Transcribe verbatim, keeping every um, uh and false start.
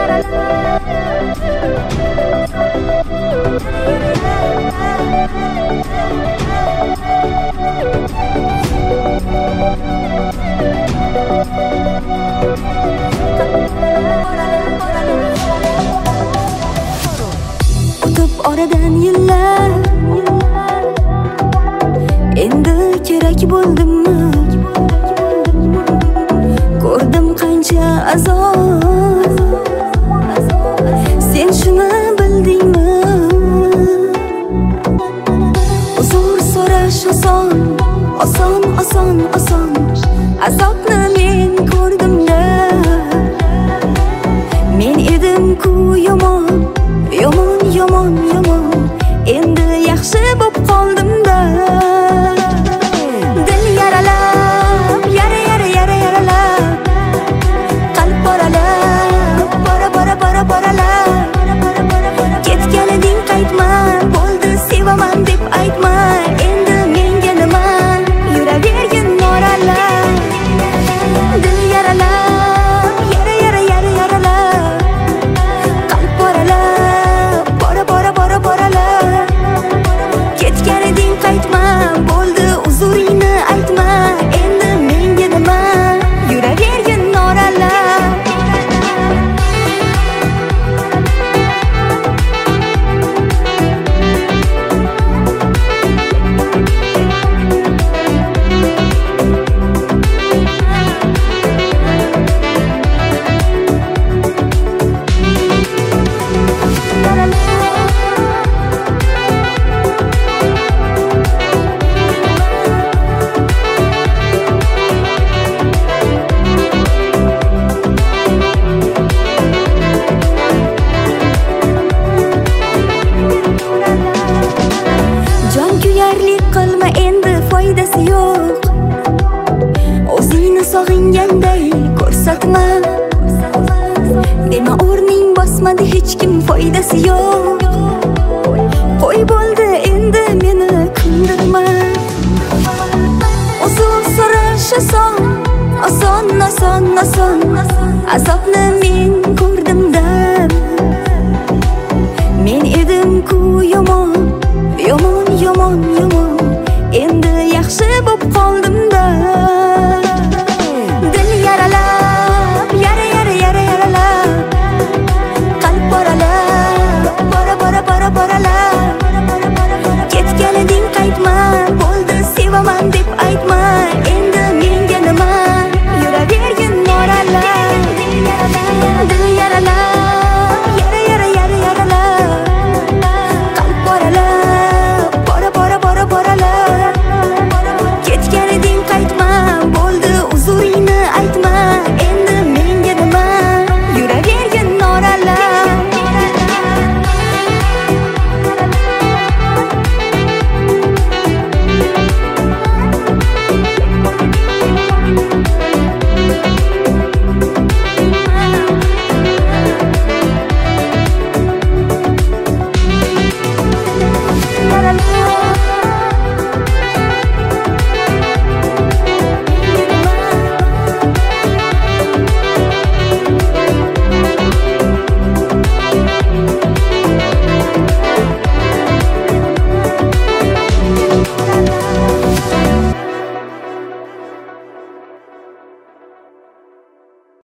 O'tib oradan yillar, endi kerak bo'ldimmi? Ko'rdim qancha azob, sen shuni bildingmi? Uzr so'rash oson, oson, oson, oson. Azobni men ko'rdim-da, men edim-ku yomon, yomon, yomon, yomon. Endi yaxshi bo'p qoldim-da. Dil yaralab, yara, yara, yara, yaralab, qalb boralab, bora, bora, bora, boralab. Ketgan eding qaytma, bo'ldi sevaman deb aytma. Endi menga nima, yuravergin noralab. Dil yaralab, yara, yara, yara, yaralab, qalb boralab, bora, bora, bora, boralab. Ketgan eding qaytma, bo'ldi uzuringni aytma. Endi menga nima, yuravergin noralab. Jon kuyarlik qilma, endi foydasi yo'q. O'zingni sog'inganday ko'rsatma. Dema o'rning bosmadi hech kim, foydasi yo'q. Qo'y bo'ldi endi meni kundirma. Uzr so'rash oson, oson, oson, oson. Azobni